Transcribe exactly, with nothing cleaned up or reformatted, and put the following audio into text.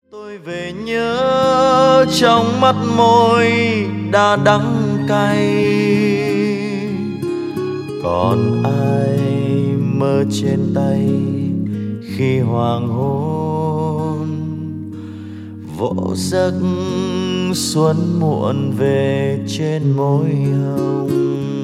Tôi về nhớ trong mắt môi đã đắng cay, còn ai mơ trên tay khi hoàng hôn vỗ giấc xuân muộn về trên môi hồng.